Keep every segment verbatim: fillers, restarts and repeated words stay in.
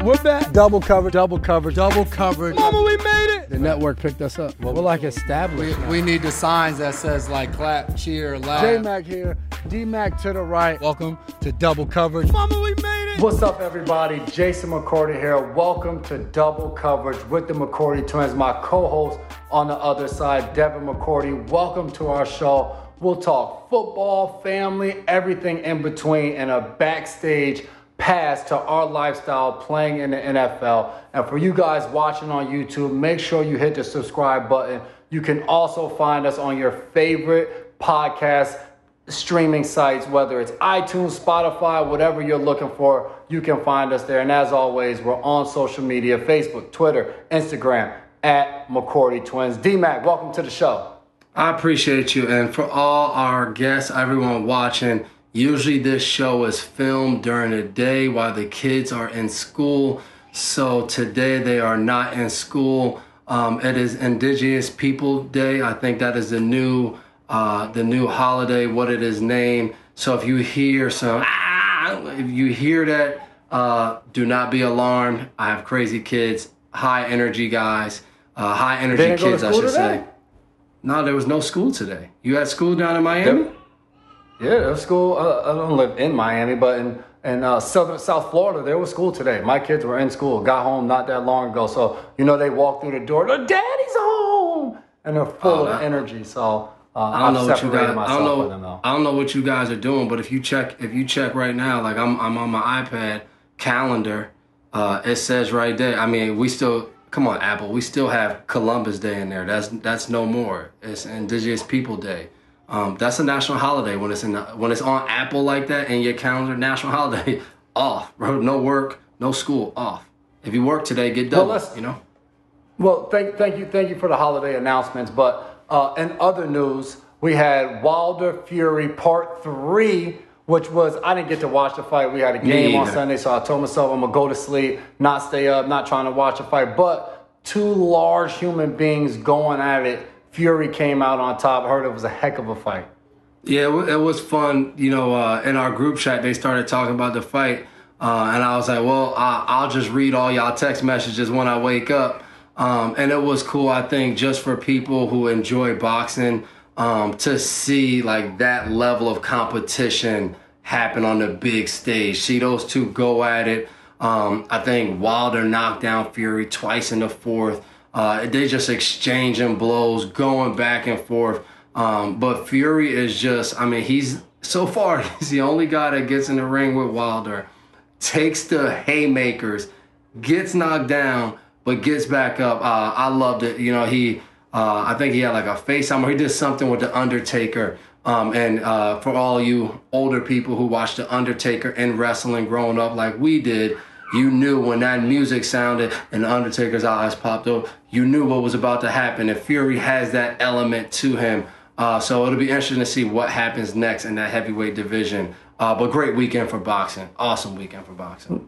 We're back. Double coverage, double coverage, Double coverage. Mama, we made it. The network picked us up. Well, we're like established. We, we need the signs that says like clap, cheer, laugh. J-Mac here, D-Mac to the right. Welcome to Double Coverage. Mama, we made it. What's up, everybody? Jason McCourty here. Welcome to Double Coverage with the McCourty Twins. My co-host on the other side, Devin McCourty. Welcome to our show. We'll talk football, family, everything in between, and a backstage pass to our lifestyle playing in the N F L. And for you guys watching on YouTube, make sure you hit the subscribe button. You can also find us on your favorite podcast streaming sites, whether it's iTunes, Spotify, whatever you're looking for, you can find us there. And as always, we're on social media, Facebook, Twitter, Instagram, at McCourty Twins. D-Mac, welcome to the show. I appreciate you. And for all our guests, everyone watching, usually this show is filmed during the day while the kids are in school. So today they are not in school. Um, it is Indigenous People Day. I think that is the new uh, the new holiday, what it is named. So if you hear some, ah, if you hear that, uh, do not be alarmed. I have crazy kids, high energy guys, uh, high energy kids, I should today? say. No, there was no school today. You had school down in Miami? Yeah, there was school. Uh, I don't live in Miami, but in, in uh, southern South Florida, there was school today. My kids were in school, got home not that long ago. So, you know, they walk through the door, the daddy's home, and they're full oh, of energy. So uh, I don't I've know what you guys. myself I don't know. with them, though. I don't know what you guys are doing, but if you check, if you check right now, like I'm, I'm on my iPad calendar. Uh, it says right there. I mean, we still. Come on, Apple. We still have Columbus Day in there. That's that's no more. It's Indigenous People Day. Um, that's a national holiday when it's in the, when it's on Apple like that in your calendar. National holiday off, bro. No work, no school, off. If you work today, get done. Well, you know. Well, thank thank you thank you for the holiday announcements. But uh, in other news, we had Wilder Fury Part Three, which was, I didn't get to watch the fight. We had a game on Sunday, so I told myself I'm going to go to sleep, not stay up, not trying to watch a fight. But two large human beings going at it. Fury came out on top. I heard it was a heck of a fight. Yeah, it was fun. You know, uh, in our group chat, they started talking about the fight. Uh, and I was like, well, I, I'll just read all y'all text messages when I wake up. Um, and it was cool, I think, just for people who enjoy boxing, Um, to see like that level of competition happen on the big stage. See those two go at it. Um, I think Wilder knocked down Fury twice in the fourth. Uh, they just exchanging blows, going back and forth. Um, but Fury is just, I mean, he's so far, he's the only guy that gets in the ring with Wilder, takes the haymakers, gets knocked down, but gets back up. Uh, I loved it. You know, he, Uh, I think he had like a FaceTime or he did something with The Undertaker. Um, and uh, for all you older people who watched The Undertaker in wrestling growing up like we did, you knew when that music sounded and The Undertaker's eyes popped up, you knew what was about to happen. And Fury has that element to him. Uh, so it'll be interesting to see what happens next in that heavyweight division. Uh, but great weekend for boxing. Awesome weekend for boxing.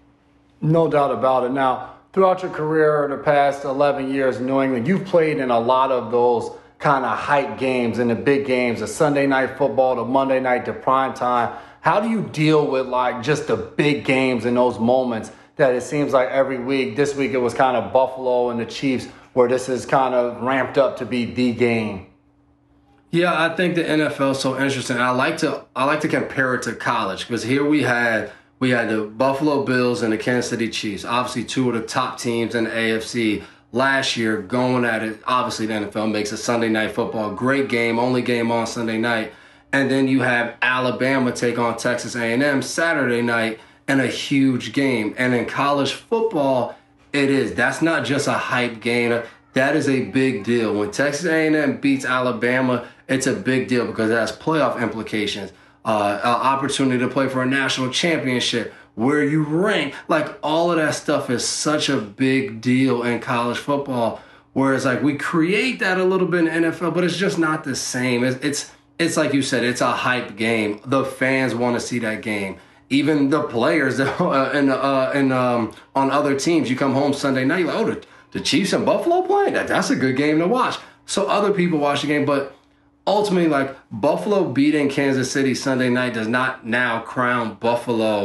No doubt about it. Now, throughout your career, the past eleven years in New England, you've played in a lot of those kind of hype games and the big games, the Sunday night football, the Monday night, the prime time. How do you deal with like just the big games and those moments that it seems like every week? This week it was kind of Buffalo and the Chiefs, where this is kind of ramped up to be the game. Yeah, I think the N F L is so interesting. I like to I like to compare it to college because here we had. We had the Buffalo Bills and the Kansas City Chiefs, obviously two of the top teams in the A F C last year going at it. Obviously, the N F L makes a Sunday night football great game, only game on Sunday night. And then you have Alabama take on Texas A and M Saturday night in a huge game. And in college football, it is. That's not just a hype game. That is a big deal. When Texas A and M beats Alabama, it's a big deal because it has playoff implications. Uh, an opportunity to play for a national championship, where you rank, like all of that stuff is such a big deal in college football. Whereas like we create that a little bit in the N F L, but it's just not the same. It's it's, it's like you said, it's a hype game. The fans want to see that game. Even the players uh, and uh, and um, on other teams, you come home Sunday night, you're like, oh, the, the Chiefs and Buffalo playing? That that's a good game to watch. So other people watch the game, but ultimately, like, Buffalo beating Kansas City Sunday night does not now crown Buffalo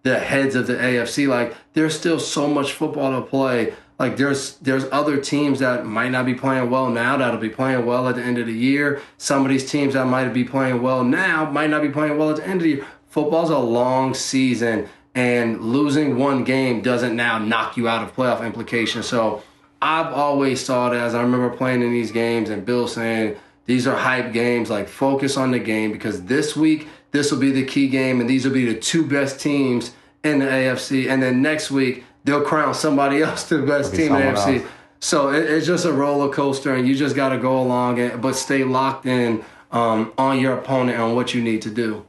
the heads of the A F C. Like, there's still so much football to play. Like, there's there's other teams that might not be playing well now that'll be playing well at the end of the year. Some of these teams that might be playing well now might not be playing well at the end of the year. Football's a long season, and losing one game doesn't now knock you out of playoff implications. So I've always thought, as I remember playing in these games and Bill saying, these are hype games, like focus on the game, because this week, this will be the key game, and these will be the two best teams in the A F C. And then next week, they'll crown somebody else the best team in the A F C. Else. So it, it's just a roller coaster, and you just got to go along, and, but stay locked in um, on your opponent and what you need to do.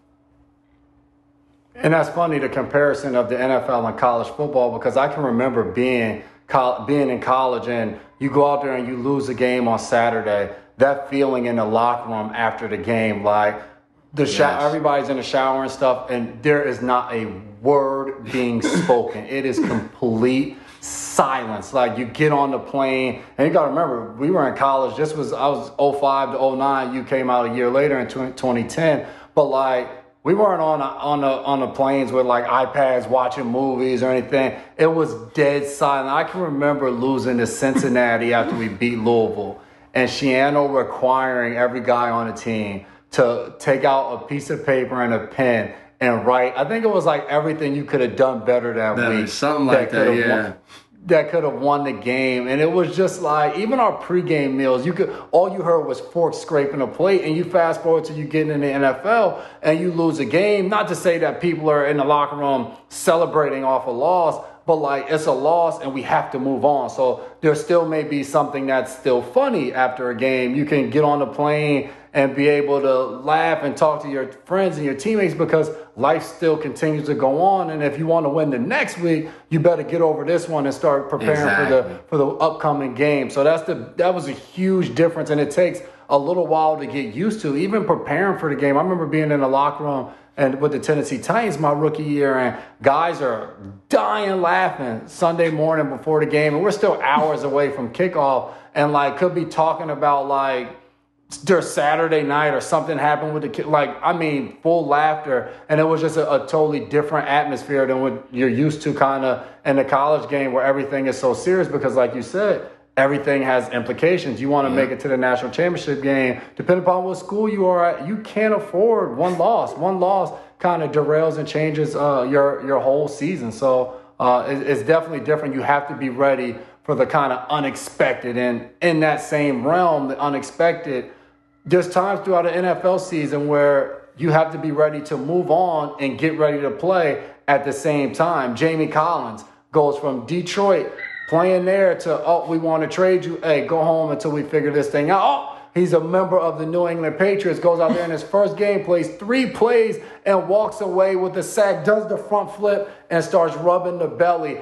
And that's funny, the comparison of the N F L and college football, because I can remember being being in college and you go out there and you lose a game on Saturday, that feeling in the locker room after the game, like the yes. shower, everybody's in the shower and stuff, and there is not a word being spoken. It is complete silence. Like, you get on the plane, and you got to remember, we were in college. This was, I was oh five to oh nine. You came out a year later in twenty ten. But, like, we weren't on a, on the on the planes with like iPads watching movies or anything. It was dead silent. I can remember losing to Cincinnati after we beat Louisville, and Shiano requiring every guy on the team to take out a piece of paper and a pen and write. I think it was like everything you could have done better that, that week. Something like that, that yeah. Won, that could have won the game. And it was just like, even our pregame meals, you could, all you heard was forks scraping a plate, and you fast forward to you getting in the N F L and you lose a game. Not to say that people are in the locker room celebrating off a loss, but like, it's a loss and we have to move on. So there still may be something that's still funny after a game. You can get on the plane and be able to laugh and talk to your friends and your teammates, because life still continues to go on. And if you want to win the next week, you better get over this one and start preparing exactly. for the for the upcoming game. So that's the that was a huge difference, and it takes a little while to get used to, even preparing for the game. I remember being in the locker room and with the Tennessee Titans my rookie year, and guys are dying laughing Sunday morning before the game, and we're still hours away from kickoff, and like could be talking about like their Saturday night or something happened with the kid. Like, I mean, full laughter. And it was just a, a totally different atmosphere than what you're used to kind of in the college game, where everything is so serious, because like you said, everything has implications. You want to yeah. make it to the national championship game. Depending upon what school you are at, you can't afford one loss. One loss kind of derails and changes uh, your, your whole season. So uh, it, it's definitely different. You have to be ready for the kind of unexpected. And in that same realm, the unexpected, there's times throughout the N F L season where you have to be ready to move on and get ready to play at the same time. Jamie Collins goes from Detroit playing there to, oh, we want to trade you. Hey, go home until we figure this thing out. Oh, he's a member of the New England Patriots, goes out there in his first game, plays three plays and walks away with the sack, does the front flip and starts rubbing the belly.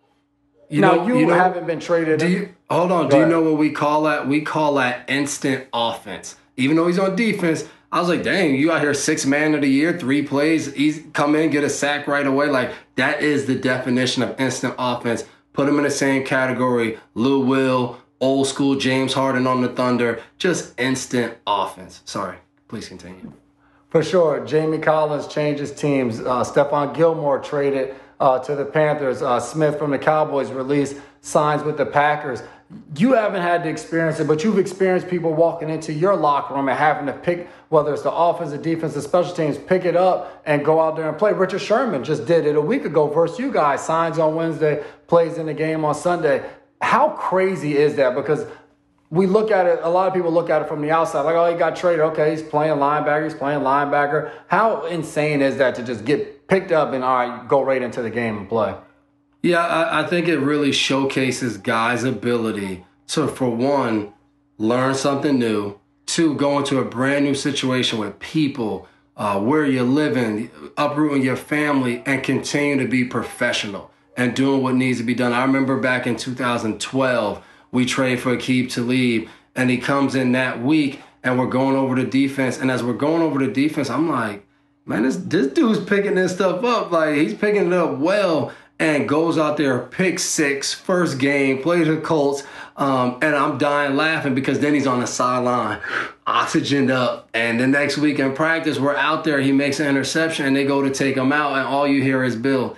You now, know, you, you know, haven't been traded. Do you, hold on. Do you know what we call that? We call that instant offense. Even though he's on defense, I was like, dang, you out here six man of the year, three plays, he's come in, get a sack right away. Like, that is the definition of instant offense. Put him in the same category. Lou Will, old school James Harden on the Thunder, just instant offense. Sorry, please continue. For sure. Jamie Collins changes teams. Uh, Stephon Gilmore traded uh, to the Panthers. Uh, Smith from the Cowboys released, signs with the Packers. You haven't had to experience it, but you've experienced people walking into your locker room and having to pick, whether it's the offense, the defense, the special teams, pick it up and go out there and play. Richard Sherman just did it a week ago versus you guys. Signs on Wednesday, plays in the game on Sunday. How crazy is that? Because we look at it, a lot of people look at it from the outside, like, oh, he got traded. Okay, he's playing linebacker, he's playing linebacker. How insane is that to just get picked up and, all right, go right into the game and play? Yeah, I, I think it really showcases guys' ability to, for one, learn something new, two, go into a brand new situation with people, uh, where you're living, uprooting your family, and continue to be professional and doing what needs to be done. I remember back in two thousand twelve, we traded for Aqib Talib, and he comes in that week, and we're going over the defense. And as we're going over the defense, I'm like, man, this, this dude's picking this stuff up. Like, he's picking it up well. And goes out there, pick six, first game, plays the Colts, um, and I'm dying laughing because then he's on the sideline, oxygened up. And the next week in practice, we're out there, he makes an interception, and they go to take him out, and all you hear is, Bill,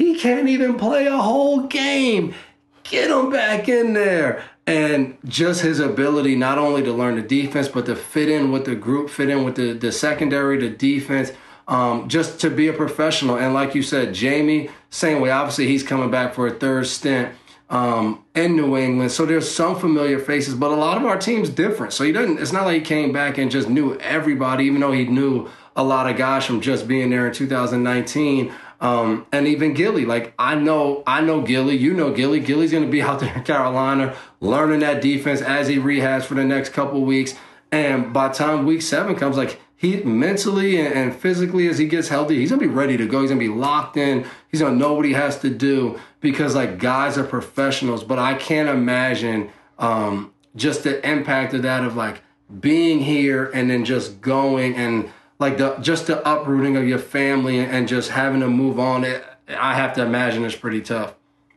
He can't even play a whole game. Get him back in there. And just his ability not only to learn the defense, but to fit in with the group, fit in with the, the secondary, the defense, um, just to be a professional. And like you said, Jamie, same way. Obviously, he's coming back for a third stint um, in New England. So there's some familiar faces, but a lot of our team's different. So he doesn't. It's not like he came back and just knew everybody, even though he knew a lot of guys from just being there in two thousand nineteen. Um, and even Gilly, like I know, I know Gilly, you know Gilly. Gilly's going to be out there in Carolina learning that defense as he rehabs for the next couple of weeks. And by the time week seven comes, like he mentally and, and physically, as he gets healthy, he's going to be ready to go. He's going to be locked in. He's going to know what he has to do because like guys are professionals. But I can't imagine um, just the impact of that of like being here and then just going and like the just the uprooting of your family and just having to move on. It, I have to imagine it's pretty tough.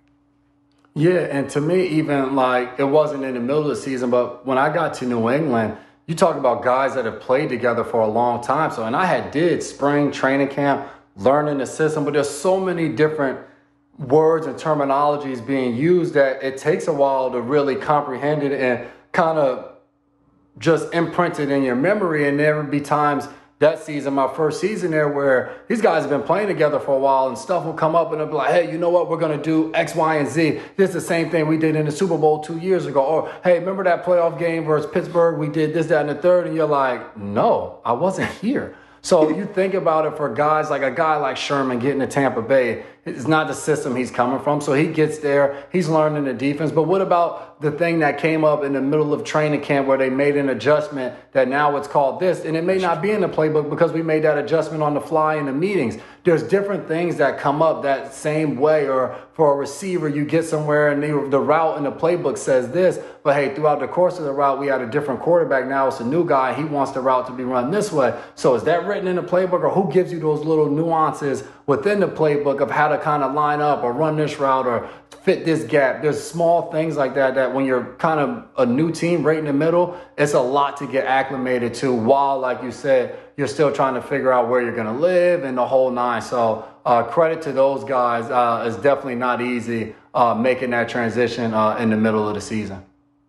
Yeah, and to me, even like it wasn't in the middle of the season, but when I got to New England, you talk about guys that have played together for a long time. So, and I had did spring training camp, learning the system, but there's so many different words and terminologies being used that it takes a while to really comprehend it and kind of just imprint it in your memory. And there would be times that season, my first season there, where these guys have been playing together for a while and stuff will come up and they'll be like, hey, you know what? We're going to do X, Y, and Z. This is the same thing we did in the Super Bowl two years ago. Or, hey, remember that playoff game versus Pittsburgh? We did this, that, and the third. And you're like, no, I wasn't here. So you think about it for guys like a guy like Sherman getting to Tampa Bay. It's not the system he's coming from. So he gets there. He's learning the defense. But what about the thing that came up in the middle of training camp where they made an adjustment that now it's called this? And it may not be in the playbook because we made that adjustment on the fly in the meetings. There's different things that come up that same way. Or for a receiver, you get somewhere and the, the route in the playbook says this. But, hey, throughout the course of the route, we had a different quarterback. Now it's a new guy. He wants the route to be run this way. So is that written in the playbook, or who gives you those little nuances within the playbook of how to kind of line up or run this route or fit this gap? There's small things like that that when you're kind of a new team right in the middle, it's a lot to get acclimated to while, like you said, you're still trying to figure out where you're going to live and the whole nine. So uh, credit to those guys. Uh, it's definitely not easy uh, making that transition uh, in the middle of the season.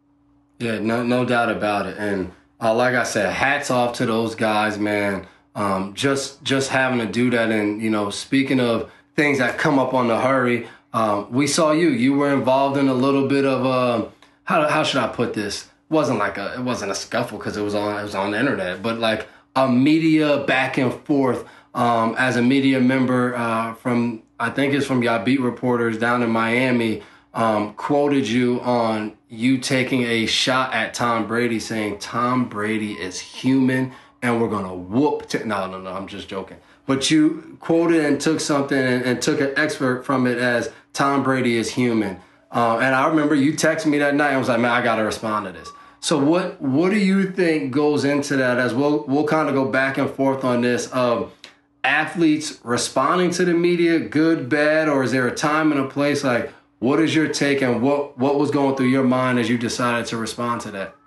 Yeah, no, no doubt about it. And uh, like I said, hats off to those guys, man. Um, just just having to do that. And, you know, speaking of things that come up on the hurry, um, we saw you. You were involved in a little bit of a, how how should I put this? It wasn't like a, it wasn't a scuffle because it was on, it was on the internet, but like a media back and forth um, as a media member uh, from, I think it's from y'all beat reporters down in Miami, um, quoted you on you taking a shot at Tom Brady saying Tom Brady is human and we're going to whoop. T-. No, no, no, I'm just joking. But you quoted and took something and, and took an excerpt from it as Tom Brady is human. Uh, and I remember you texted me that night. I was like, man, I got to respond to this. So what what do you think goes into that, as we'll, we'll kind of go back and forth on this, of athletes responding to the media, good, bad, or is there a time and a place? Like, what is your take, and what, what was going through your mind as you decided to respond to that?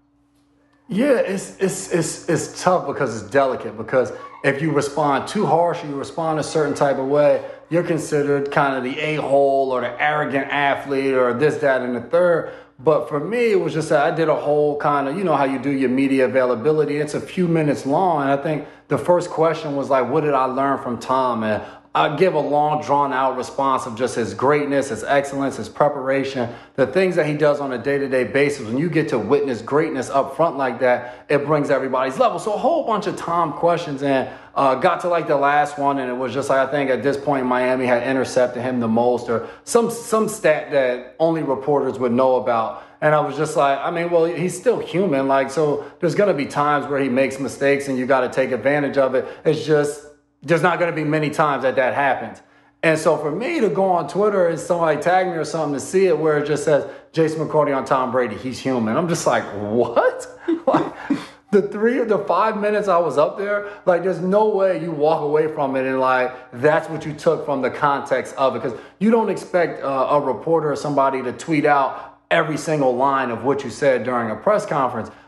Yeah, it's it's it's it's tough because it's delicate, because if you respond too harsh or you respond a certain type of way, you're considered kind of the a-hole or the arrogant athlete or this, that, and the third. But for me, it was just that I did a whole kind of, you know how you do your media availability. It's a few minutes long. And I think the first question was like, what did I learn from Tom? And I give a long, drawn-out response of just his greatness, his excellence, his preparation, the things that he does on a day-to-day basis. When you get to witness greatness up front like that, it brings everybody's level. So a whole bunch of Tom questions, and uh, got to like the last one, and it was just like, I think at this point Miami had intercepted him the most, or some some stat that only reporters would know about. And I was just like, I mean, well, he's still human. Like, so there's going to be times where he makes mistakes and you got to take advantage of it. It's just, there's not going to be many times that that happens. And so for me to go on Twitter and somebody tag me or something to see it where it just says Jason McCourty on Tom Brady, he's human. I'm just like, what? Like, the three or the five minutes I was up there, like, there's no way you walk away from it and like, that's what you took from the context of it. Because you don't expect uh, a reporter or somebody to tweet out every single line of what you said during a press conference.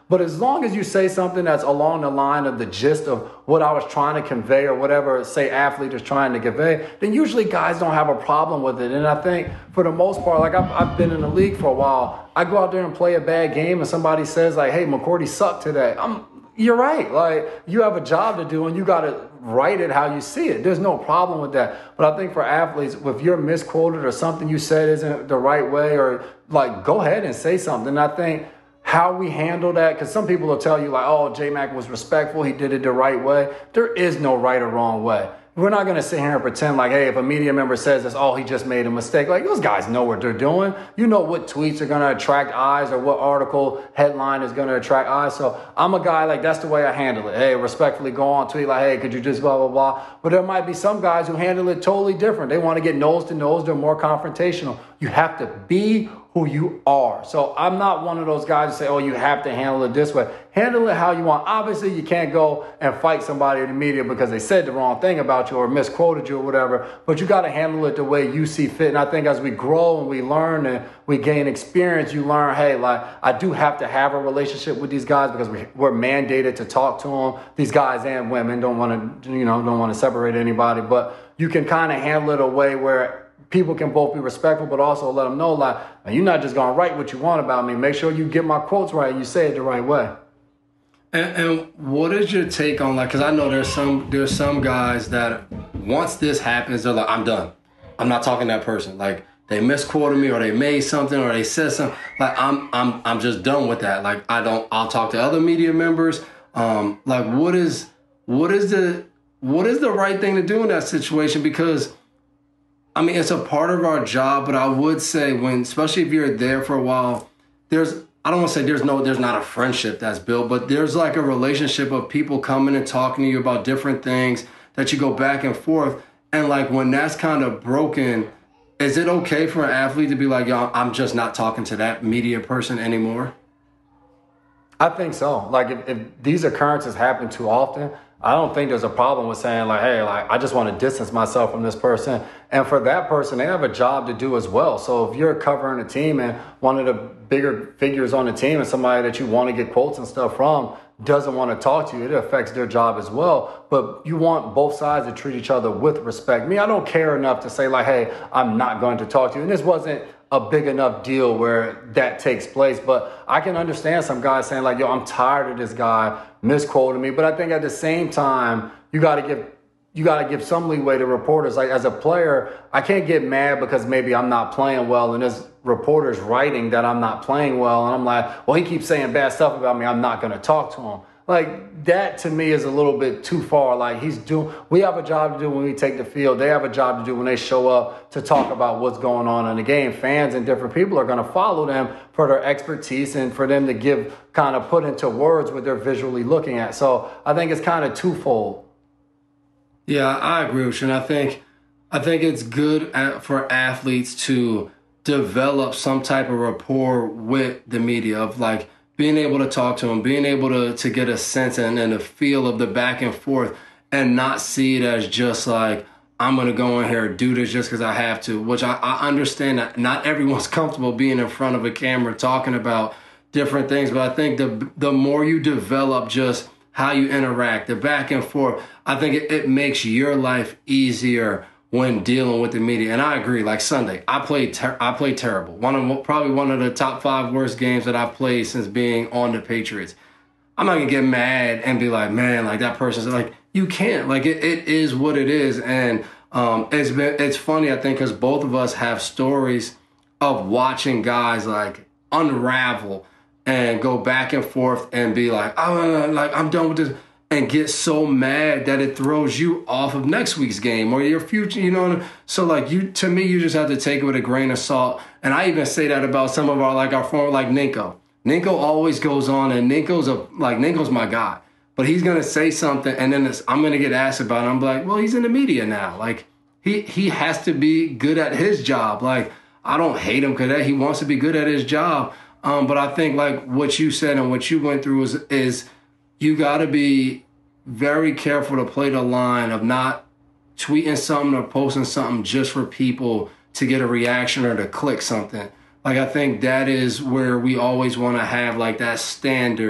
But as long as you say something that's along the line of the gist of what I was trying to convey or whatever, say, athlete is trying to convey, then usually guys don't have a problem with it. And I think for the most part, like I've, I've been in the league for a while, I go out there and play a bad game and somebody says like, hey, McCourty sucked today. I'm, you're right. Like, you have a job to do and you got to write it how you see it. There's no problem with that. But I think for athletes, if you're misquoted or something you said isn't the right way, or like, go ahead and say something. And I think how we handle that, because some people will tell you like, oh, J-Mac was respectful, he did it the right way. There is no right or wrong way. We're not going to sit here and pretend like, hey, if a media member says this, oh, he just made a mistake. Like, those guys know what they're doing. You know what tweets are going to attract eyes or what article headline is going to attract eyes. So I'm a guy, like, that's the way I handle it. Hey, respectfully go on, tweet like, hey, could you just blah, blah, blah. But there might be some guys who handle it totally different. They want to get nose to nose. They're more confrontational. You have to be who you are. So I'm not one of those guys who say, oh, you have to handle it this way. Handle it how you want. Obviously, you can't go and fight somebody in the media because they said the wrong thing about you or misquoted you or whatever, but you got to handle it the way you see fit. And I think as we grow and we learn and we gain experience, you learn, hey, like, I do have to have a relationship with these guys because we, we're mandated to talk to them. These guys and women don't want to, you know, don't want to separate anybody, but you can kind of handle it a way where people can both be respectful, but also let them know, like, you're not just going to write what you want about me. Make sure you get my quotes right and you say it the right way. And, and what is your take on, like, because I know there's some there's some guys that once this happens, they're like, I'm done. I'm not talking to that person. Like, they misquoted me or they made something or they said something. Like, I'm I'm I'm just done with that. Like, I don't, I'll talk to other media members. Um, like, what is what is the what is the right thing to do in that situation? Because I mean, it's a part of our job, but I would say when, especially if you're there for a while, there's, I don't want to say there's no, there's not a friendship that's built, but there's like a relationship of people coming and talking to you about different things that you go back and forth. And like, when that's kind of broken, is it okay for an athlete to be like, yo, I'm just not talking to that media person anymore? I think so. Like, if, if these occurrences happen too often, I don't think there's a problem with saying like, hey, like, I just want to distance myself from this person. And for that person, they have a job to do as well. So if you're covering a team and one of the bigger figures on the team and somebody that you want to get quotes and stuff from doesn't want to talk to you, it affects their job as well. But you want both sides to treat each other with respect. Me, I don't care enough to say like, hey, I'm not going to talk to you. And this wasn't a big enough deal where that takes place. But I can understand some guys saying like, yo, I'm tired of this guy misquoting me. But I think at the same time, you got to give you got to give some leeway to reporters. Like, as a player, I can't get mad because maybe I'm not playing well and there's reporters writing that I'm not playing well. And I'm like, well, he keeps saying bad stuff about me, I'm not going to talk to him. Like, that to me is a little bit too far. Like, he's doing, we have a job to do when we take the field. They have a job to do when they show up to talk about what's going on in the game. Fans and different people are going to follow them for their expertise and for them to give, kind of put into words what they're visually looking at. So I think it's kind of twofold. Yeah, I agree with you. And I think, I think it's good at, for athletes to develop some type of rapport with the media, of like, being able to talk to them, being able to, to get a sense and, and a feel of the back and forth, and not see it as just like, I'm going to go in here and do this just because I have to, which I, I understand that not everyone's comfortable being in front of a camera talking about different things. But I think the the more you develop just how you interact, the back and forth, I think it, it makes your life easier when dealing with the media. And I agree, like Sunday, I played ter- I played terrible. One of probably one of the top five worst games that I've played since being on the Patriots. I'm not gonna get mad and be like, man, like that person's like, you can't. Like, it, it is what it is. And um, it's been it's funny, I think, because both of us have stories of watching guys like unravel and go back and forth and be like, oh, like I'm done with this. And get so mad that it throws you off of next week's game or your future, you know. So like, you, to me, you just have to take it with a grain of salt. And I even say that about some of our, like our former, like Ninko. Ninko always goes on, and Ninko's a like Ninko's my guy. But he's gonna say something, and then it's, I'm gonna get asked about it. I'm like, well, he's in the media now. Like, he he has to be good at his job. Like, I don't hate him because he wants to be good at his job. Um, but I think like what you said and what you went through is is. You got to be very careful to play the line of not tweeting something or posting something just for people to get a reaction or to click something. Like, I think that is where we always want to have like that standard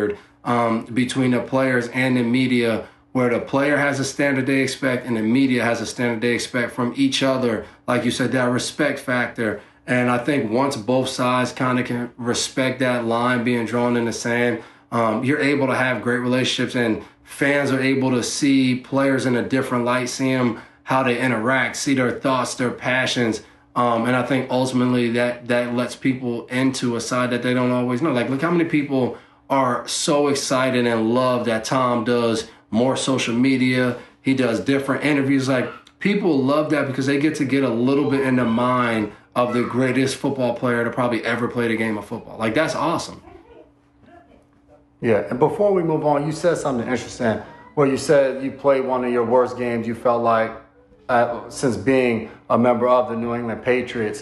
um, between the players and the media, where the player has a standard they expect and the media has a standard they expect from each other. Like you said, that respect factor. And I think once both sides kind of can respect that line being drawn in the sand, um, you're able to have great relationships, and fans are able to see players in a different light, see them, how they interact, see their thoughts, their passions. Um, and I think ultimately that, that lets people into a side that they don't always know. Like, look how many people are so excited and love that Tom does more social media. He does different interviews. Like, people love that because they get to get a little bit in the mind of the greatest football player to probably ever play the game of football. Like, that's awesome. Yeah, and before we move on, you said something interesting where you said you played one of your worst games you felt like uh, since being a member of the New England Patriots.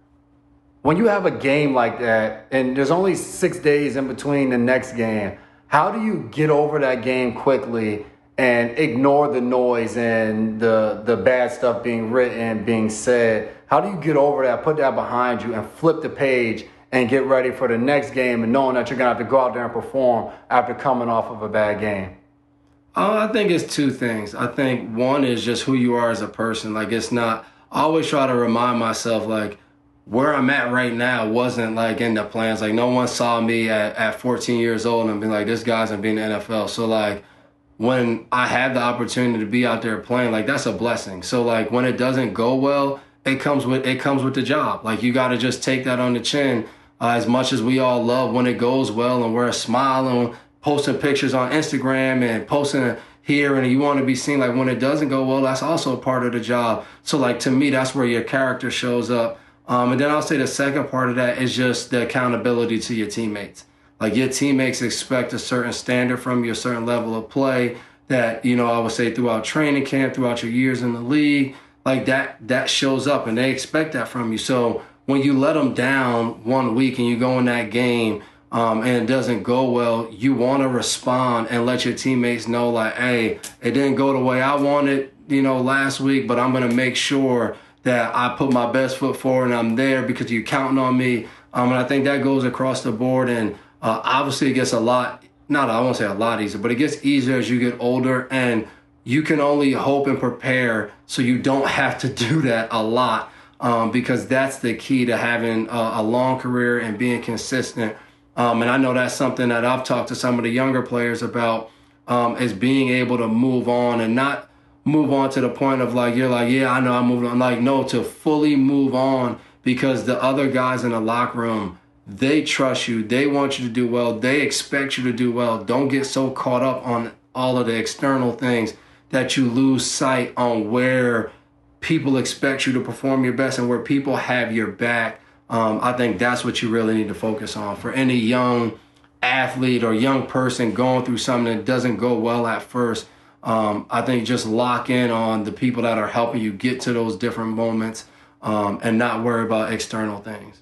When you have a game like that and there's only six days in between the next game, how do you get over that game quickly and ignore the noise and the the bad stuff being written, being said? How do you get over that, put that behind you, and flip the page and get ready for the next game and knowing that you're going to have to go out there and perform after coming off of a bad game? Uh, I think it's two things. I think one is just who you are as a person. Like, it's not, I always try to remind myself, like, where I'm at right now wasn't like in the plans. Like, no one saw me at, at fourteen years old and be like, this guy's gonna be in the N F L. So like, when I have the opportunity to be out there playing, like, that's a blessing. So like, when it doesn't go well, it comes with it comes with the job. Like, you got to just take that on the chin. Uh, as much as we all love when it goes well and we're smiling, posting pictures on Instagram and posting here, and you want to be seen, like, when it doesn't go well, that's also a part of the job. So like, to me, that's where your character shows up. Um, and then I'll say the second part of that is just the accountability to your teammates. Like, your teammates expect a certain standard from you, a certain level of play that, you know, I would say throughout training camp, throughout your years in the league, like that, that shows up and they expect that from you. So when you let them down one week and you go in that game um, and it doesn't go well, you want to respond and let your teammates know, like, hey, it didn't go the way I wanted, you know, last week, but I'm going to make sure that I put my best foot forward and I'm there because you're counting on me. Um, and I think that goes across the board. And uh, obviously it gets a lot, not I won't say a lot easier, but it gets easier as you get older, and you can only hope and prepare so you don't have to do that a lot, um, because that's the key to having a, a long career and being consistent. Um, and I know that's something that I've talked to some of the younger players about, um, is being able to move on and not move on to the point of like, you're like, yeah, I know I'm moving on. Like, no, to fully move on, because the other guys in the locker room, they trust you. They want you to do well. They expect you to do well. Don't get so caught up on all of the external things that you lose sight on where people expect you to perform your best and where people have your back. Um, I think that's what you really need to focus on. For any young athlete or young person going through something that doesn't go well at first, um, I think just lock in on the people that are helping you get to those different moments, um, and not worry about external things.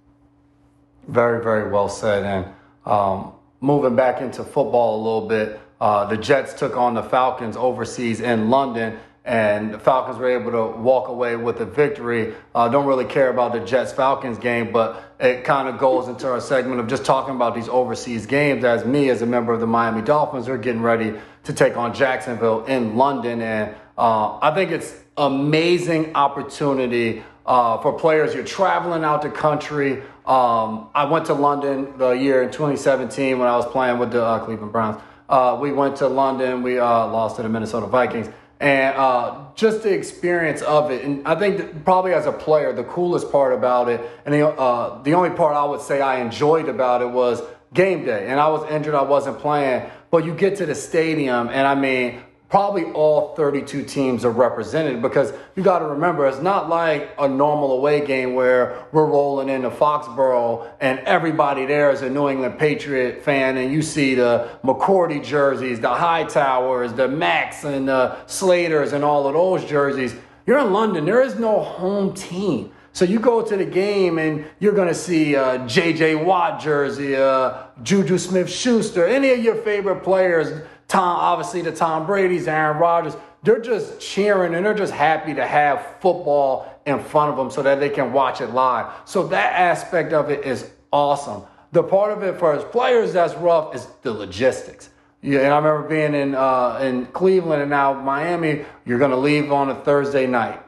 Very, very well said. And um, moving back into football a little bit, uh, the Jets took on the Falcons overseas in London, and the Falcons were able to walk away with a victory. Uh, don't really care about the Jets-Falcons game, but it kind of goes into our segment of just talking about these overseas games, as me, as a member of the Miami Dolphins, are getting ready to take on Jacksonville in London. And uh, I think it's amazing opportunity uh, for players. You're traveling out the country. Um, I went to London the year in twenty seventeen when I was playing with the uh, Cleveland Browns. Uh, we went to London. We uh, lost to the Minnesota Vikings. And uh, just the experience of it. And I think that probably as a player, the coolest part about it, and the, uh, the only part I would say I enjoyed about it, was game day. And I was injured. I wasn't playing. But you get to the stadium, and I mean, probably all thirty-two teams are represented, because you got to remember, it's not like a normal away game where we're rolling into Foxborough and everybody there is a New England Patriot fan, and you see the McCourty jerseys, the Hightowers, the Max and the Slaters and all of those jerseys. You're in London. There is no home team. So you go to the game and you're going to see a J J Watt jersey, uh, Juju Smith-Schuster, any of your favorite players, Tom, obviously the Tom Brady's, Aaron Rodgers. They're just cheering and they're just happy to have football in front of them so that they can watch it live. So that aspect of it is awesome. The part of it for us players that's rough is the logistics. Yeah, and I remember being in uh, in Cleveland and now Miami. You're gonna leave on a Thursday night.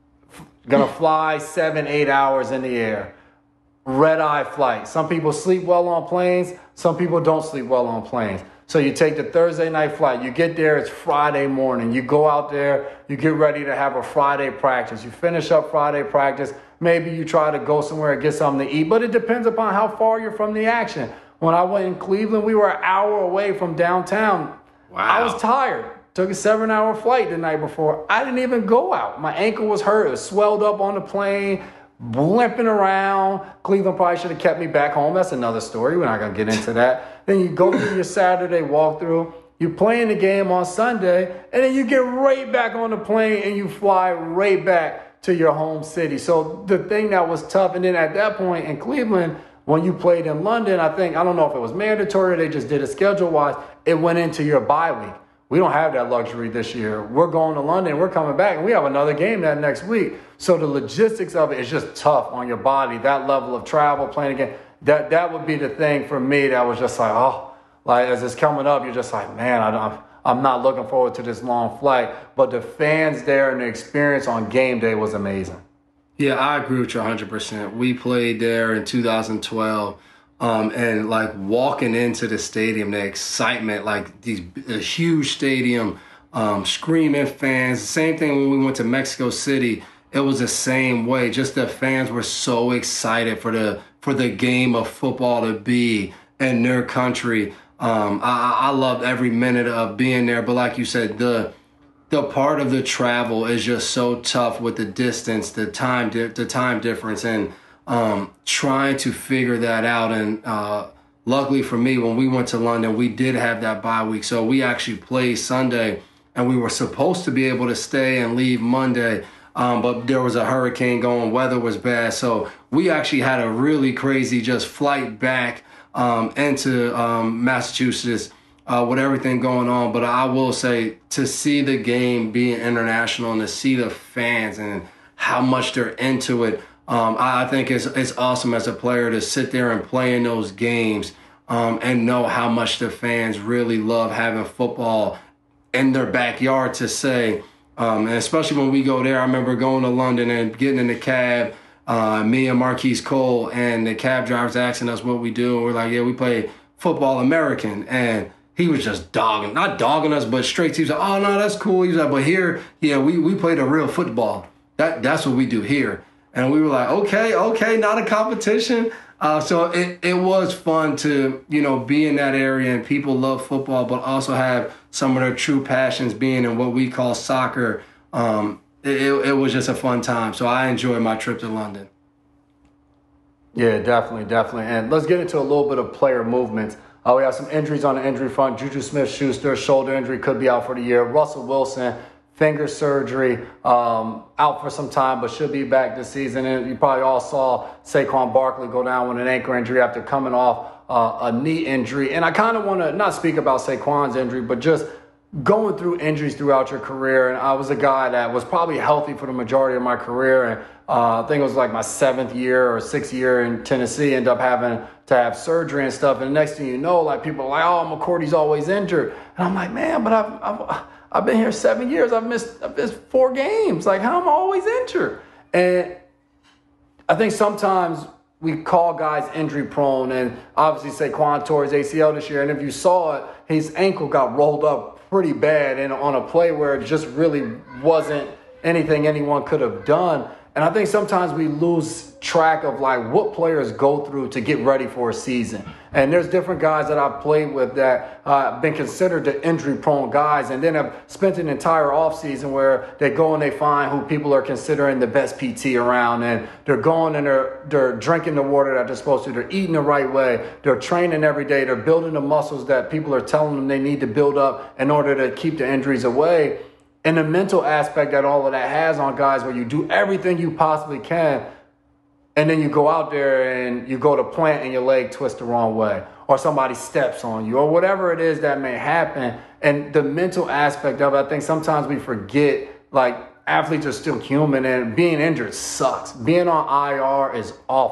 Gonna fly seven, eight hours in the air. Red eye flight. Some people sleep well on planes. Some people don't sleep well on planes. So you take the Thursday night flight. You get there. It's Friday morning. You go out there. You get ready to have a Friday practice. You finish up Friday practice. Maybe you try to go somewhere and get something to eat. But it depends upon how far you're from the action. When I went in Cleveland, we were an hour away from downtown. Wow. I was tired. Took a seven-hour flight the night before. I didn't even go out. My ankle was hurt. It was swelled up on the plane, limping around. Cleveland probably should have kept me back home. That's another story. We're not going to get into that. Then you go through your Saturday walkthrough. You play in the game on Sunday, and then you get right back on the plane, and you fly right back to your home city. So the thing that was tough, and then at that point in Cleveland, when you played in London, I think, I don't know if it was mandatory or they just did it schedule-wise, it went into your bye week. We don't have that luxury this year. We're going to London, we're coming back, and we have another game that next week. So the logistics of it is just tough on your body, that level of travel, playing again. That that would be the thing for me that was just like, oh, like as it's coming up, you're just like, man, I don't, I'm not looking forward to this long flight. But the fans there and the experience on game day was amazing. Yeah, I agree with you one hundred percent. We played there in two thousand twelve, um, and like walking into the stadium, the excitement, like these a huge stadium, um, screaming fans. The same thing when we went to Mexico City. It was the same way. Just the fans were so excited for the for the game of football to be in their country. Um, I, I loved every minute of being there. But like you said, the the part of the travel is just so tough with the distance, the time, di- the time difference, and um, trying to figure that out. And uh, luckily for me, when we went to London, we did have that bye week, so we actually played Sunday, and we were supposed to be able to stay and leave Monday. Um, but there was a hurricane going, weather was bad. So we actually had a really crazy just flight back um, into um, Massachusetts uh, with everything going on. But I will say, to see the game being international and to see the fans and how much they're into it, um, I, I think it's, it's awesome as a player to sit there and play in those games um, and know how much the fans really love having football in their backyard to say, Um, and especially when we go there. I remember going to London and getting in the cab, uh, me and Marquise Cole, and the cab driver's asking us what we do. And we're like, yeah, we play football American. And he was just dogging, not dogging us, but straight to, he was like, oh, no, that's cool. He was like, but here, yeah, we, we play the real football. That That's what we do here. And we were like, okay, okay, not a competition. Uh, so it, it was fun to, you know, be in that area, and people love football, but also have some of their true passions being in what we call soccer. Um, it, it was just a fun time. So I enjoyed my trip to London. Yeah, definitely, definitely. And let's get into a little bit of player movements. Uh, we have some injuries on the injury front. Juju Smith-Schuster, shoulder injury, could be out for the year. Russell Wilson, finger surgery, um, out for some time, but should be back this season. And you probably all saw Saquon Barkley go down with an ankle injury after coming off uh, a knee injury. And I kind of want to not speak about Saquon's injury, but just going through injuries throughout your career. And I was a guy that was probably healthy for the majority of my career. And uh, I think it was like my seventh year or sixth year in Tennessee, ended up having to have surgery and stuff. And the next thing you know, like people are like, oh, McCourty's always injured. And I'm like, man, but I've, I've I've been here seven years. I've missed, I've missed four games. Like, how am I always injured? And I think sometimes we call guys injury prone, and obviously Saquon tore his A C L this year. And if you saw it, his ankle got rolled up pretty bad and on a play where it just really wasn't anything anyone could have done. And I think sometimes we lose track of like what players go through to get ready for a season. And there's different guys that I've played with that uh, been considered the injury prone guys, and then have spent an entire offseason where they go and they find who people are considering the best P T around, and they're going and they're, they're drinking the water that they're supposed to. They're eating the right way. They're training every day. They're building the muscles that people are telling them they need to build up in order to keep the injuries away. And the mental aspect that all of that has on guys, where you do everything you possibly can, and then you go out there and you go to plant and your leg twists the wrong way, or somebody steps on you, or whatever it is that may happen. And the mental aspect of it, I think sometimes we forget, like, athletes are still human, and being injured sucks. Being on I R is awful.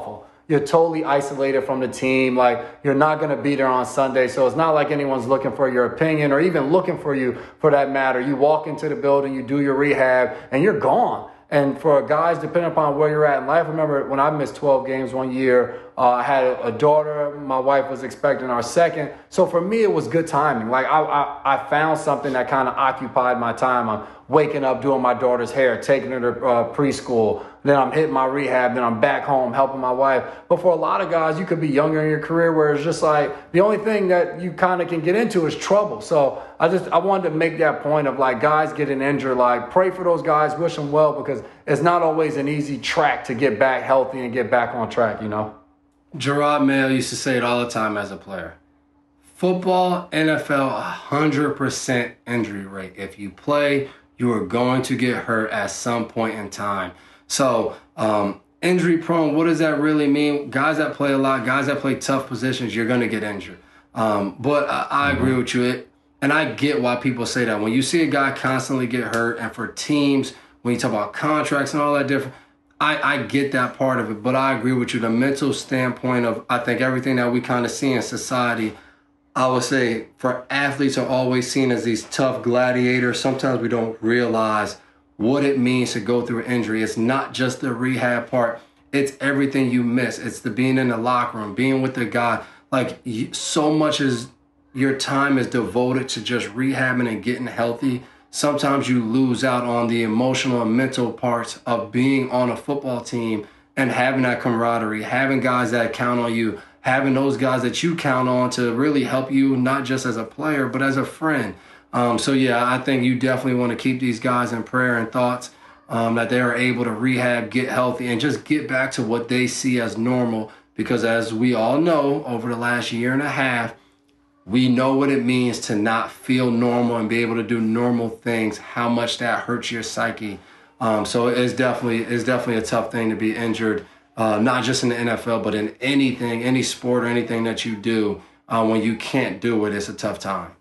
you're totally isolated from the team. Like, you're not going to be there on Sunday. So it's not like anyone's looking for your opinion or even looking for you for that matter. You walk into the building, you do your rehab, and you're gone. And for guys, depending upon where you're at in life, I remember when I missed twelve games one year, uh, I had a daughter. My wife was expecting our second. So for me, it was good timing. Like, I, I, I found something that kind of occupied my time. I'm waking up, doing my daughter's hair, taking her to uh, preschool. Then I'm hitting my rehab. Then I'm back home helping my wife. But for a lot of guys, you could be younger in your career where it's just like the only thing that you kind of can get into is trouble. So I just I wanted to make that point of, like, guys getting injured. Like, pray for those guys, wish them well, because it's not always an easy track to get back healthy and get back on track, you know? Gerard Mayo used to say it all the time as a player. Football, N F L, one hundred percent injury rate. If you play, you are going to get hurt at some point in time. So, um, injury prone, what does that really mean? Guys that play a lot, guys that play tough positions, you're going to get injured. Um, but I, I agree with you. It, and I get why people say that. When you see a guy constantly get hurt, and for teams, when you talk about contracts and all that different, I, I get that part of it. But I agree with you. The mental standpoint of, I think, everything that we kind of see in society, I would say for athletes are always seen as these tough gladiators. Sometimes we don't realize what it means to go through an injury. It's not just the rehab part. It's everything you miss. It's the being in the locker room, being with the guy. Like, so much as your time is devoted to just rehabbing and getting healthy, sometimes you lose out on the emotional and mental parts of being on a football team and having that camaraderie, having guys that count on you, having those guys that you count on to really help you, not just as a player, but as a friend. Um, so, yeah, I think you definitely want to keep these guys in prayer and thoughts um, that they are able to rehab, get healthy, and just get back to what they see as normal. Because as we all know, over the last year and a half, we know what it means to not feel normal and be able to do normal things, how much that hurts your psyche. Um, so it's definitely it's definitely a tough thing to be injured, uh, not just in the N F L, but in anything, any sport or anything that you do. Uh, when you can't do it, it's a tough time.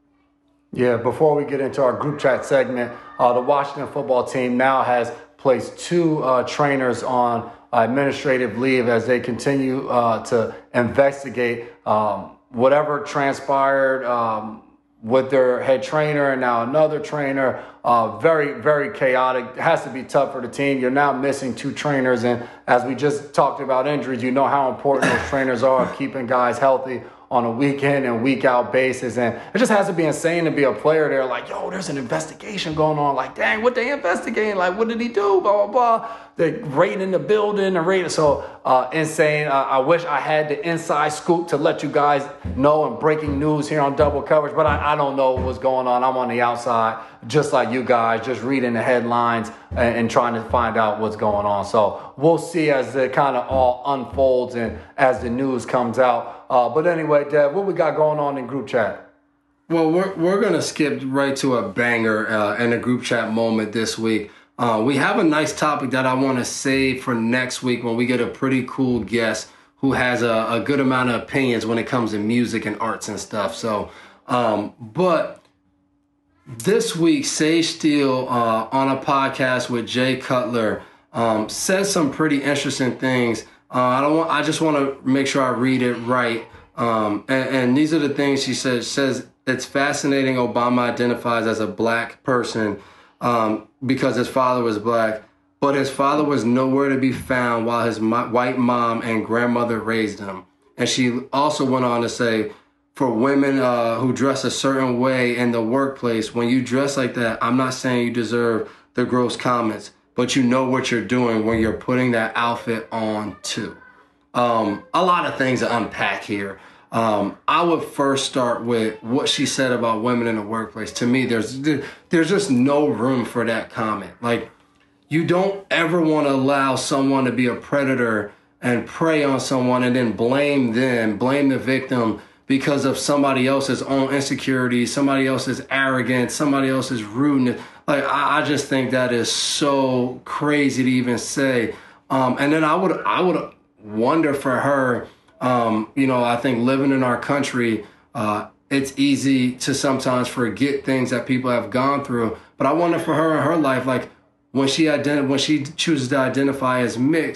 Yeah, before we get into our group chat segment, uh, the Washington football team now has placed two uh, trainers on administrative leave as they continue uh, to investigate um, whatever transpired um, with their head trainer and now another trainer. Uh, very, very chaotic. It has to be tough for the team. You're now missing two trainers. And as we just talked about injuries, you know how important those trainers are, keeping guys healthy on a week in and week out basis. And it just has to be insane to be a player there. Like, yo, there's an investigation going on. Like, dang, what they investigating? Like, what did he do? Blah, blah, blah. They're raiding the building and raiding. So uh, insane. Uh, I wish I had the inside scoop to let you guys know and breaking news here on Double Coverage, but I, I don't know what's going on. I'm on the outside, just like you guys, just reading the headlines and, and trying to find out what's going on. So we'll see as it kind of all unfolds and as the news comes out. Uh, but anyway, Dev, what we got going on in group chat? Well, we're we're gonna skip right to a banger uh, in a group chat moment this week. Uh, we have a nice topic that I want to save for next week when we get a pretty cool guest who has a, a good amount of opinions when it comes to music and arts and stuff. So, um, but this week, Sage Steele uh, on a podcast with Jay Cutler um, says some pretty interesting things. Uh, I don't want. I just want to make sure I read it right. Um, and, and these are the things she says. Says it's fascinating. Obama identifies as a black person um, because his father was black, but his father was nowhere to be found while his mo- white mom and grandmother raised him. And she also went on to say, for women uh, who dress a certain way in the workplace, when you dress like that, I'm not saying you deserve the gross comments, but you know what you're doing when you're putting that outfit on too. Um, a lot of things to unpack here. Um, I would first start with what she said about women in the workplace. To me, there's there's just no room for that comment. Like, you don't ever want to allow someone to be a predator and prey on someone and then blame them, blame the victim because of somebody else's own insecurities, somebody else's arrogance, somebody else's rudeness. Like, I, I just think that is so crazy to even say. Um, and then I would I would wonder for her, um, you know, I think living in our country, uh, it's easy to sometimes forget things that people have gone through. But I wonder for her in her life, like when she ident- when she chooses to identify as mixed,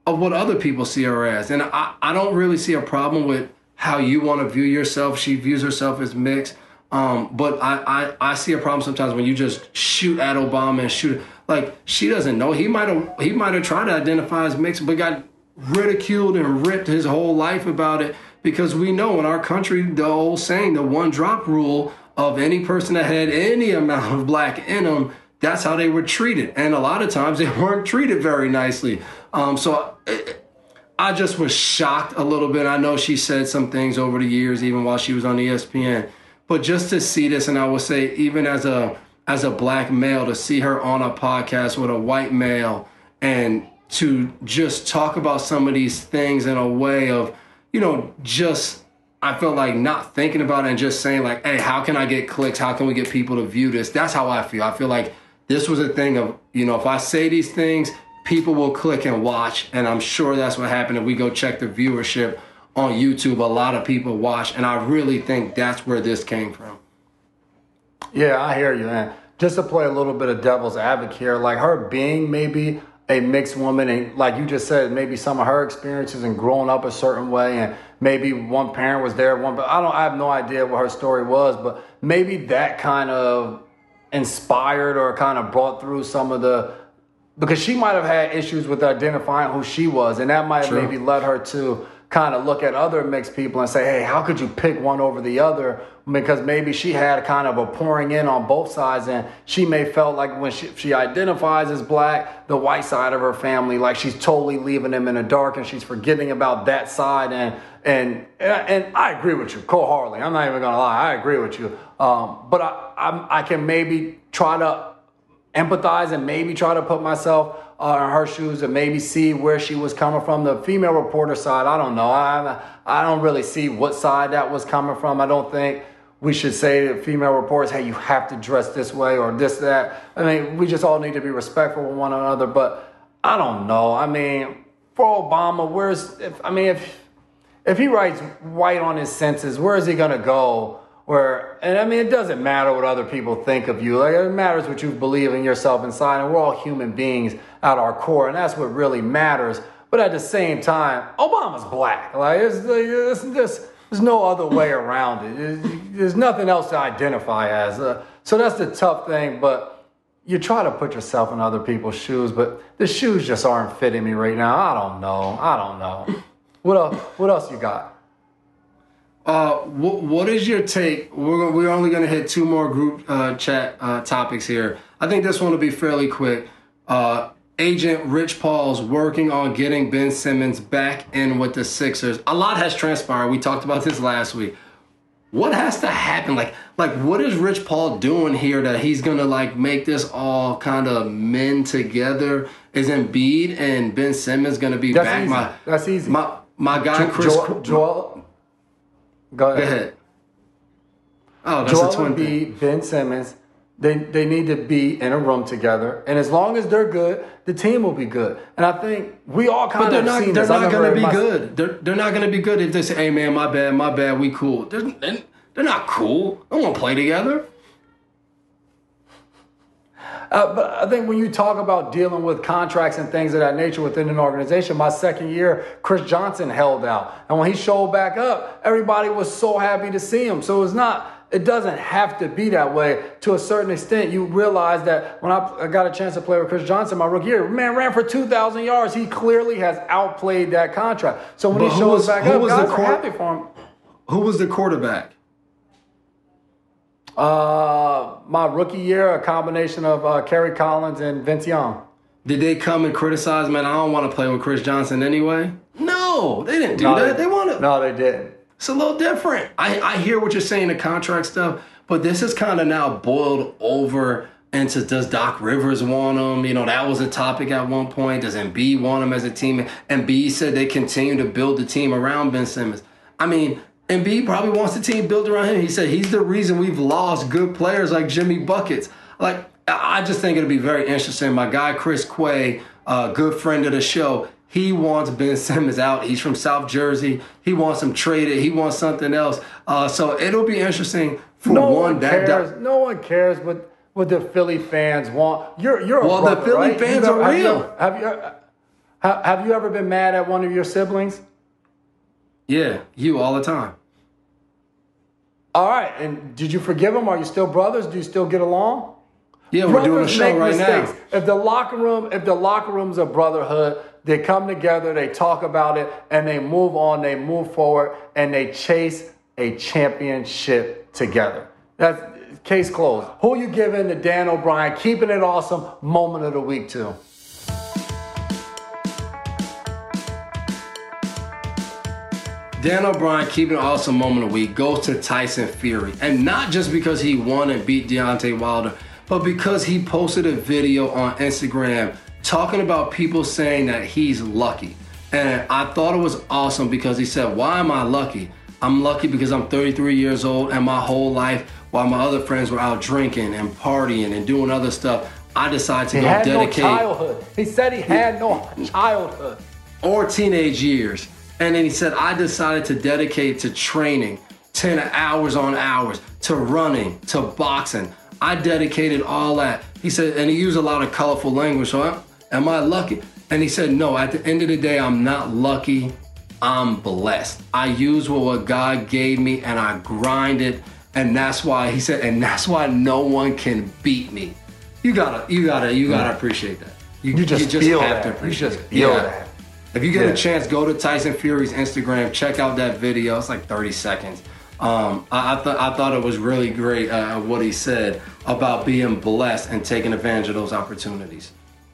of what other people see her as. And I, I don't really see a problem with how you want to view yourself. She views herself as mixed. Um, but I, I, I see a problem sometimes when you just shoot at Obama and shoot. Like, she doesn't know. He might have he might have tried to identify as mixed, but got ridiculed and ripped his whole life about it, because we know in our country, the old saying, the one drop rule of any person that had any amount of black in them, that's how they were treated. And a lot of times they weren't treated very nicely. Um, so it, I just was shocked a little bit. I know she said some things over the years, even while she was on E S P N. But just to see this, and I will say, even as a as a black male, to see her on a podcast with a white male and to just talk about some of these things in a way of, you know, just, I felt like not thinking about it and just saying like, hey, how can I get clicks? How can we get people to view this? That's how I feel. I feel like this was a thing of, you know, if I say these things, people will click and watch. And I'm sure that's what happened if we go check the viewership on YouTube. A lot of people watch. And I really think that's where this came from. Yeah, I hear you, man. Just to play a little bit of devil's advocate here, like her being maybe a mixed woman, and like you just said, maybe some of her experiences and growing up a certain way, and maybe one parent was there, one, but I don't, I have no idea what her story was, but maybe that kind of inspired or kind of brought through some of the, because she might have had issues with identifying who she was, and that might have maybe led her to kind of look at other mixed people and say, hey, how could you pick one over the other? Because maybe she had kind of a pouring in on both sides, and she may felt like when she, she identifies as black, the white side of her family, like she's totally leaving them in the dark and she's forgetting about that side. And and and I agree with you wholeheartedly. I'm not even gonna lie, I agree with you. Um, but I I'm, I can maybe try to empathize and maybe try to put myself uh, in her shoes and maybe see where she was coming from. The female reporter side, I don't know. I I don't really see what side that was coming from. I don't think we should say to female reporters, hey, you have to dress this way or this, that. I mean, we just all need to be respectful of one another. But I don't know. I mean, for Obama, where's, if, I mean, if if he writes white on his census, where is he going to go? Where, and I mean, it doesn't matter what other people think of you. Like, it matters what you believe in yourself inside. And we're all human beings at our core. And that's what really matters. But at the same time, Obama's black. Like, it's, it's, it's, there's no other way around it. There's nothing else to identify as. Uh, so that's the tough thing. But you try to put yourself in other people's shoes. But the shoes just aren't fitting me right now. I don't know. I don't know. What else? What else you got? Uh, what, what is your take? We're we're only going to hit two more group uh, chat uh, topics here. I think this one will be fairly quick. Uh, Agent Rich Paul's working on getting Ben Simmons back in with the Sixers. A lot has transpired. We talked about this last week. What has to happen? Like, like what is Rich Paul doing here that he's going to like make this all kind of mend together? Is Embiid and Ben Simmons going to be That's back? Easy. My, That's easy. My my guy Jo- Chris. Jo- Joel, go ahead. Go ahead. Oh, that's Joel a twin thing. Embiid, Ben Simmons. They they need to be in a room together, and as long as they're good, the team will be good. And I think we all kind But they're of not. seen They're this. I not remember going to be my- good. They're they're not going to be good if they say, "Hey man, my bad, my bad, we cool." They're they're not cool. They won't play together. Uh, but I think when you talk about dealing with contracts and things of that nature within an organization, my second year, Chris Johnson held out. And when he showed back up, everybody was so happy to see him. So it's not, it doesn't have to be that way. To a certain extent, you realize that when I, I got a chance to play with Chris Johnson my rookie year, man ran for two thousand yards. He clearly has outplayed that contract. So when But he who shows was- back who up, was guys the are quar- happy for him. Who was the quarterback? Uh, my rookie year, a combination of uh, Kerry Collins and Vince Young. Did they come and criticize? Man, I don't want to play with Chris Johnson anyway. No, they didn't do No, that. They want to. No, they didn't. It's a little different. I, I hear what you're saying, the contract stuff, but this is kind of now boiled over into, does Doc Rivers want him? You know, that was a topic at one point. Does Embiid want him as a team? Embiid said they continue to build the team around Ben Simmons. I mean, Embiid probably wants the team built around him. He said he's the reason we've lost good players like Jimmy Buckets. Like, I just think it'll be very interesting. My guy, Chris Quay, a uh, good friend of the show, he wants Ben Simmons out. He's from South Jersey. He wants him traded. He wants something else. Uh, so it'll be interesting for No one. one that cares. that- No one cares what, what the Philly fans want. You're you're a Well, the brother, Philly right? fans You've are ever- have you real. ever- Have you Ha- have you ever been mad at one of your siblings? Yeah, you all the time. All right, and did you forgive them? Are you still brothers? Do you still get along? Yeah, we're doing a show make right mistakes. now. If the locker room, if the locker room's a brotherhood, they come together, they talk about it, and they move on, they move forward, and they chase a championship together. That's case closed. Who you giving to Dan O'Brien? Keeping it awesome. Moment of the week too. Dan O'Brien, keeping an awesome moment of the week, goes to Tyson Fury. And not just because he won and beat Deontay Wilder, but because he posted a video on Instagram talking about people saying that he's lucky. And I thought it was awesome because he said, why am I lucky? I'm lucky because I'm thirty-three years old and my whole life, while my other friends were out drinking and partying and doing other stuff, I decided to he go had dedicate. no childhood. He said he had no childhood. Or teenage years. And then he said, I decided to dedicate to training, ten hours on hours, to running, to boxing. I dedicated all that. He said, and he used a lot of colorful language. So am I lucky? And he said, no, at the end of the day, I'm not lucky. I'm blessed. I used what God gave me and I grinded. And that's why he said, and that's why no one can beat me. You gotta, you gotta, you gotta appreciate that. You just, you just feel have that. to appreciate You just it. feel Yeah. that. If you get Yeah. a chance, go to Tyson Fury's Instagram, check out that video. It's like thirty seconds. Um, I, I, th- I thought it was really great uh, what he said about being blessed and taking advantage of those opportunities.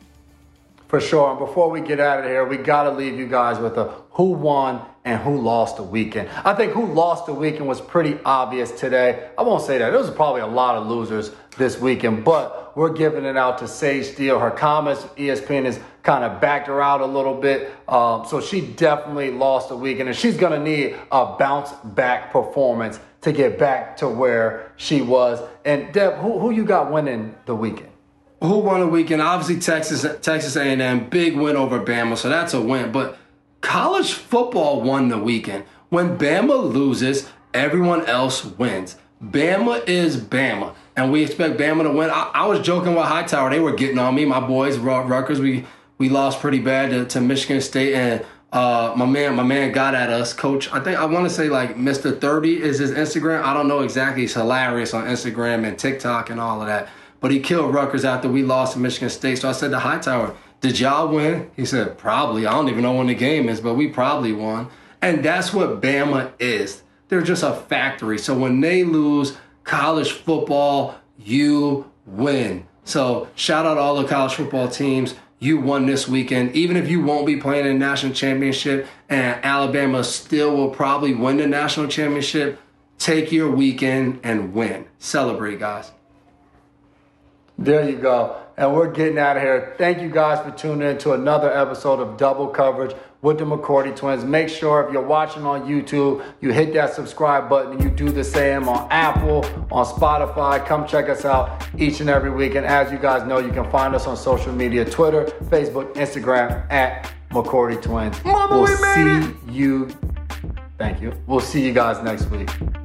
For sure. And before we get out of here, we got to leave you guys with a who won and who lost the weekend. I think who lost the weekend was pretty obvious today. I won't say that. There was probably a lot of losers this weekend, but we're giving it out to Sage Steele. Her comments, E S P N has kind of backed her out a little bit. Um, so she definitely lost the weekend, and she's going to need a bounce back performance to get back to where she was. And Deb, who, who you got winning the weekend? Who won the weekend? Obviously, Texas Texas A and M, big win over Bama, so that's a win. But college football won the weekend. When Bama loses, everyone else wins. Bama is Bama, and we expect Bama to win. I, I was joking with Hightower. They were getting on me. My boys, Rutgers, we we lost pretty bad to, to Michigan State, and uh, my man my man got at us. Coach, I think I want to say like Mister thirty is his Instagram. I don't know exactly. He's hilarious on Instagram and TikTok and all of that. But he killed Rutgers after we lost to Michigan State. So I said to Hightower, did y'all win? He said, probably. I don't even know when the game is, but we probably won. And that's what Bama is. They're just a factory. So when they lose college football, you win. So shout out to all the college football teams. You won this weekend. Even if you won't be playing in the national championship and Alabama still will probably win the national championship, take your weekend and win. Celebrate, guys. There you go. And we're getting out of here. Thank you guys for tuning in to another episode of Double Coverage with the McCourty Twins. Make sure if you're watching on YouTube, you hit that subscribe button and you do the same on Apple, on Spotify. Come check us out each and every week. And as you guys know, you can find us on social media, Twitter, Facebook, Instagram, at McCourty Twins. Mama, we'll we made see you. Thank you. We'll see you guys next week.